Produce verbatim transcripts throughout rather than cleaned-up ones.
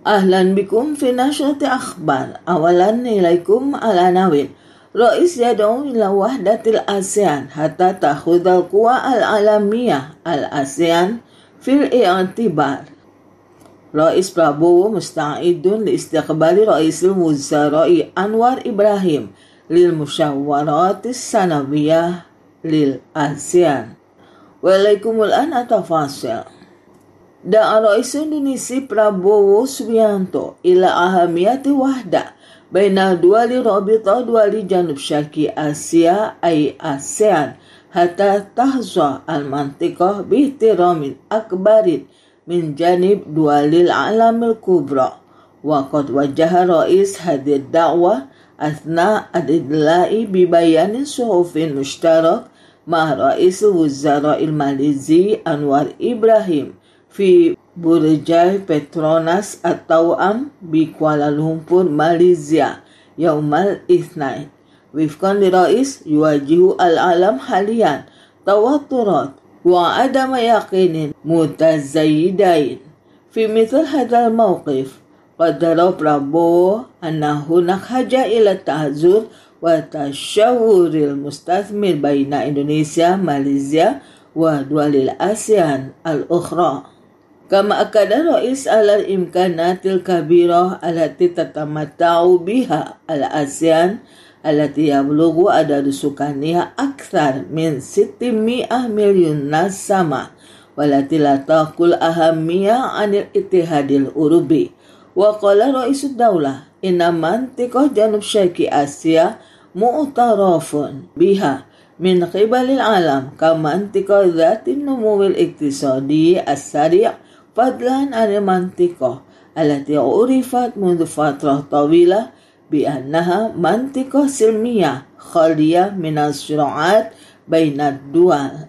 Ahlan bikum fi nashrati akhbar. Awalan ilaikum al-anawin. Rais yad'u ila wahdatil ASEAN hatta takhudhal quwa al-alamiyah al-ASEAN fil i'tibar. Rais Prabowo musta'idun li istiqbali Raisul Wuzara'i Anwar Ibrahim lil musyawaratis sanawiyah lil ASEAN. Walaikumul an atafasil. Da'a Rais Indonesia Prabowo Subianto ila ahamiyati wahda baina duwali rabita duwali Janub Syarqi Asia ay ASEAN hatta tahza al-mantiqah bihtiramin akbarin min janib dualil alamil kubra. Wa qad wajaha Rais hadir da'wah athna adidla'i bibayanin suhufin mushtarak ma Rais Wuzara'il Malizi Anwar Ibrahim fi Burjai Petronas At-Tawam bi Kuala Lumpur, Malaysia yaumal itsnain. Wifqan li Rais yuwajihu al-alam haliyan tawaturat wa adama yaqinin mutazayyidain fi mithl hadzal mawqif. Qadara Prabowo anna hunak haja ila tahzur wa tashawuril mustathmir baina Indonesia, Malaysia wa dualil ASEAN al-ukhra. Kama akada Rais alal imkanatil kabirah allati tatamatta'u biha al-ASEAN allati yablughu adadu sukaniha akthar min sittimiyah milyun nasama walati la taqul ahamiyah anil ittihadil urubi. Wa qala Raisud Daulah inna mantiqah Janub Syarqi Asia mu'tarafun biha min qibalil alam kama mantiqah dhatin numuwil iktisadi as-sari' fadlan anil mantiqah allati urifat mundu fatrah tawilah bi annaha mantiqah silmiyah khaliyah minas syura'at bainad dual.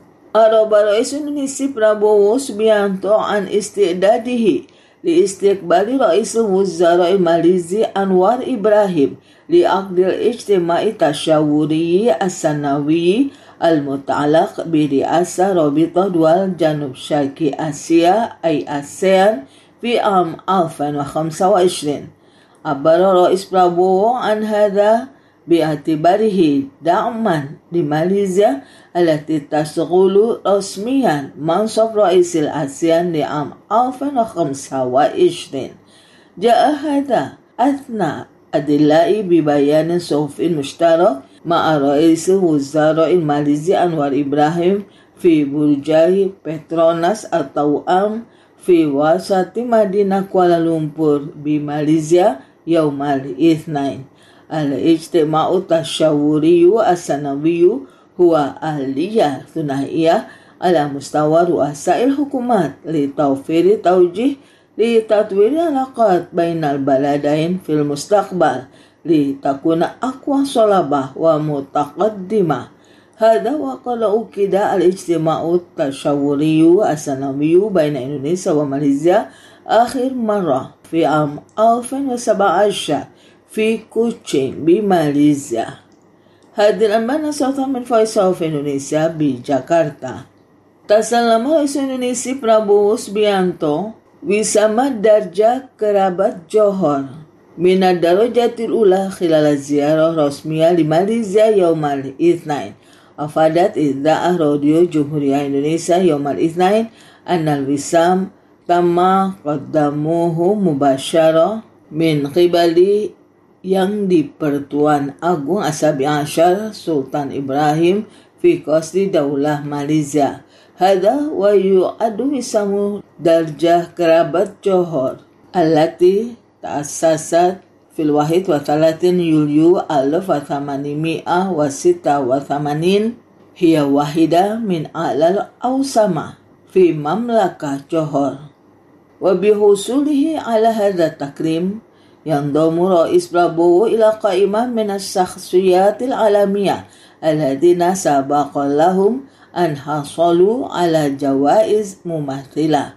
Araba Rais Indonesia Prabowo Subianto an istidadihi li istiqbali Raisul Wuzara'i Malizi Anwar Ibrahim li aqdil ijtima'i tasyawuri as-sanawi al-muta'alaq bi ri'asa Rabitah Dual Janub Syarqi Asia ay ASEAN fi am alfan wa khamsa wa ishrin. Abara Rais Prabowo an hadha bi'atibarihi da'man di Malaysia allati tasghulu rasmiyan mansab Raisil ASEAN di am alfan wa khamsa wa ishrin. Ja'a hadha athna adillai bibayanin suhufin mushtarak ma'a Raisul Wuzara'il Malizi Anwar Ibrahim fi Burjai Petronas At-Tawam fi wasati Madinah Kuala Lumpur bi Malaysia yaumal itsnain. Al-ijtima'u tasyawuriyu as-sanawiyu huwa ahliyah thunaiyah ala mustawa ru'asail hukumat li tawfiri tawjih li tatwiri alaqat bainal baladain fil mustaqbal li takuna aqwa salabah wa mutaqaddimah. Hada wa qala ukida al-ijtima'u tasyawuriyu as-sanawiyu baina Indonesia wa Malaysia akhir marrah fi am alfan wa sab'a ashar fi Kuching bi Malaysia. Hadir amana sautan min Faisal of Indonesia bi Jakarta. Tasallama Rais Indonesia Prabowo Subianto wisama darjah kerabat Johor minad darajatil ula khilal ziarah rasmiyah li Malaysia yaumal itsnain. Afadat idza'ah radio Jumhuriyah Indonesia yaumal itsnain annal wisam tamma qaddamuhu mubasyarah min qibali yang di Pertuan Agung Asabi Asyar Sultan Ibrahim fi qasdi Daulah Malaysia. Hada wa yu'adu wisamu darjah kerabat Johor allati ta'assasat fil wahid wa thalatin Yulyu alaf wa thamanimi'ah wa sita wa thamanin hiya wahida min a'lal awsama fi mamlakah Johor. Wa bihusulihi ala hadha takrim yandamu Rais Prabowo ila qaimah min as-shakhsiyatil alamiyah alladhina sabaqa lahum an hasalu ala jawaiz mumathilah.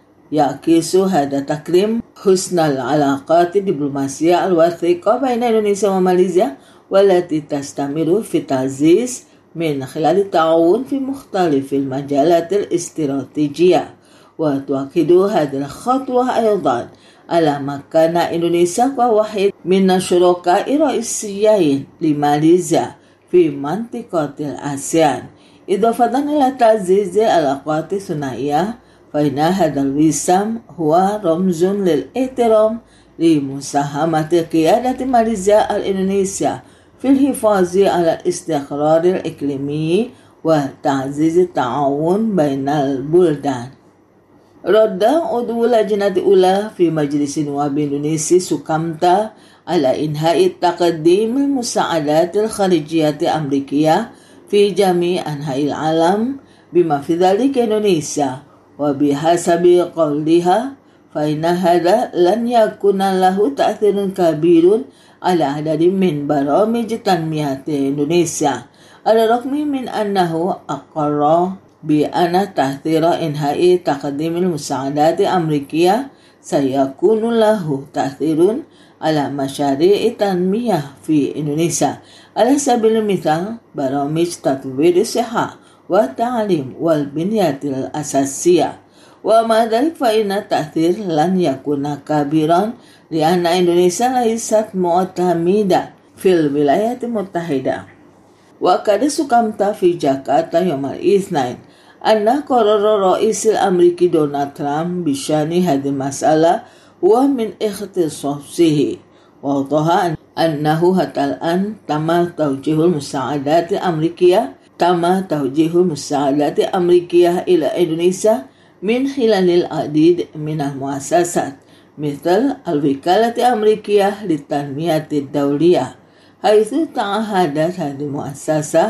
Yakisu hada takrim husnal alaqati diplomasiyah al-wathiqah baina Indonesia wa Malaysia walati tastamiru fi ta'ziz min khilal ta'awun fi mukhtalifil majalatil istiratijiyah وتؤكد هذه الخطوة أيضا على مكان إندونيسيا كواحد من الشركاء الرئيسيين لماليزيا في منطقة الآسيان. إضافة إلى تعزيز العلاقات الثنائية، فإن هذا الوسام هو رمز للاحترام لمساهمة قيادة ماليزيا الإندونيسيا في الحفاظ على الاستقرار الإقليمي وتعزيز التعاون بين البلدان. رد عضو اللجنة الأولى في مجلس النواب الإندونيسي سوكامتا على إنهاء تقديم المساعدات الخارجية الأمريكية في جميع أنحاء العالم بما في ذلك إندونيسيا، وبحسب قولها فإن هذا لن يكون له تأثير كبير على عدد من برامج تنمية إندونيسيا، على الرغم من أنه أقر بأن تأثير إنهاء تقديم المساعدات الأمريكية سيكون له تأثير على مشاريع التنمية في إندونيسيا، على سبيل المثال برامج تطوير الصحة والتعليم والبنية الأساسية. ومع ذلك فإن التأثير لن يكون كبيرا لأن إندونيسيا ليست معتمدة في الولايات المتحدة. وقد سوكامتا في جاكرتا يوم الاثنين أن قرار الرئيس الأمريكي دونالد ترامب بشأن هذه المسألة هو من اختصاصه، وأوضح أنه حتى الآن تم توجيه المساعدات الأمريكية تم توجيه المساعدات الأمريكية إلى إندونيسيا من خلال العديد من المؤسسات مثل الوكالة الأمريكية للتنمية الدولية، حيث تعهدت هذه المؤسسة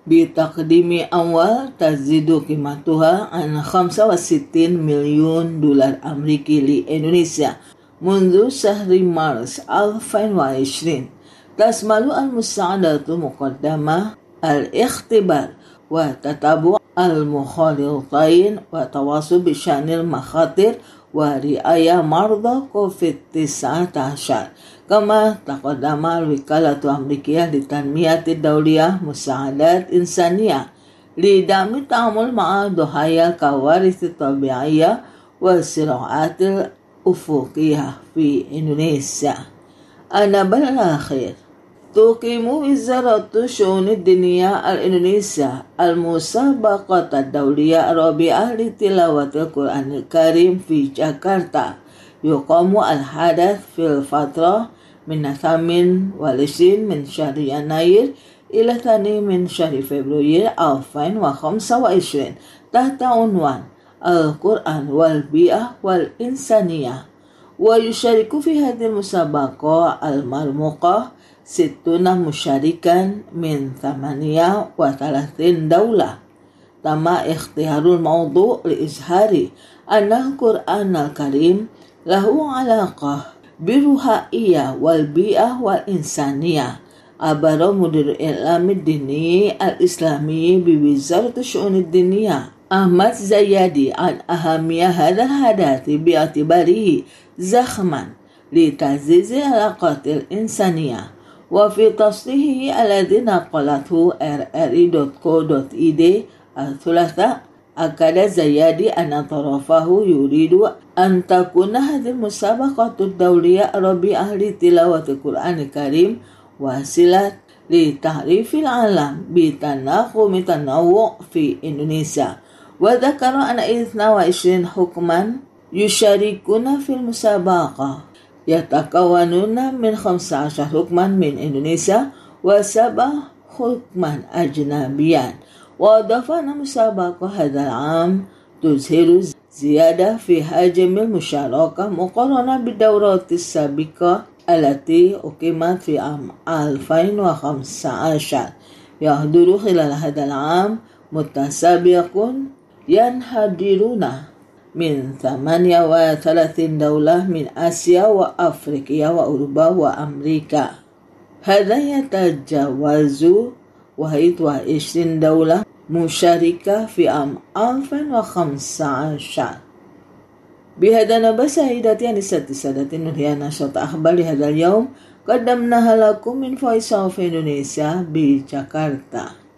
بتقديم أموال تزيد قيمتها عن خمسة وستين مليون دولار أمريكي لإندونيسيا منذ شهر مارس ألفين وعشرين. تشمل المساعدات المقدمة الاختبار وتتابع المخالطين وتواصل بشأن المخاطر ورعاية مرضى كوفيد تسعة عشر. كما تقدم الوكالة الأمريكية للتنمية الدولية مساعدات إنسانية لدعم التعامل مع ضحايا الكوارث الطبيعية والصراعات الأفقية في إندونيسيا. النبأ الأخير، تقيم وزارة الشؤون الدينية الإندونيسية المسابقة الدولية الرابعة لتلاوة القرآن الكريم في جاكرتا. يقام الحدث في الفترة من الثامن والعشرين من شهر يناير إلى الثاني من شهر فبراير ألفين وخمسة وعشرين تحت عنوان القرآن والبيئة والإنسانية. ويشارك في هذه المسابقة المرموقة ستون مشاركا من ثمانية وثلاثين دولة. تم اختيار الموضوع لإظهار أن القرآن الكريم له علاقة بالروحانية والبيئة والإنسانية. عبر مدير الإعلام الديني الإسلامي بوزارة الشؤون الدينية أحمد زيادي عن أهمية هذا الحدث باعتباره زخما لتعزيز العلاقات الإنسانية. وفي تصريحه الذي نقلته آر آر إي دوت كو دوت إي دي الثلاثاء، أكد زيادي أن طرفه يريد أن تكون هذه المسابقة الدولية الرابعة لتلاوة القرآن الكريم وسيلة لتعريف العالم بتناغم التنوع في إندونيسيا. وذكر أن اثنين وعشرين حكما يشاركون في المسابقة يتكونون من خمسة عشر حكما من إندونيسيا وسبع حكما أجنبيا. وأضاف أن مسابقة هذا العام تظهر زيادة في حجم المشاركة مقارنة بالدورات السابقة التي أقيمت في عام ألفين وخمسة عشر. يحضر خلال هذا العام متسابقون ينحدرون من ثمانية وثلاثين دولة من آسيا وأفريقيا وأوروبا وأمريكا. هذا يتجاوز واحد وعشرين دولة مشاركة في عام ألفين وخمسة عشر. بهذا نبأ سيداتي أنساتي سادتي ننهي نشرة أخبار لهذا اليوم. قدمناها لكم من فويس أوف إندونيسيا بجاكرتا.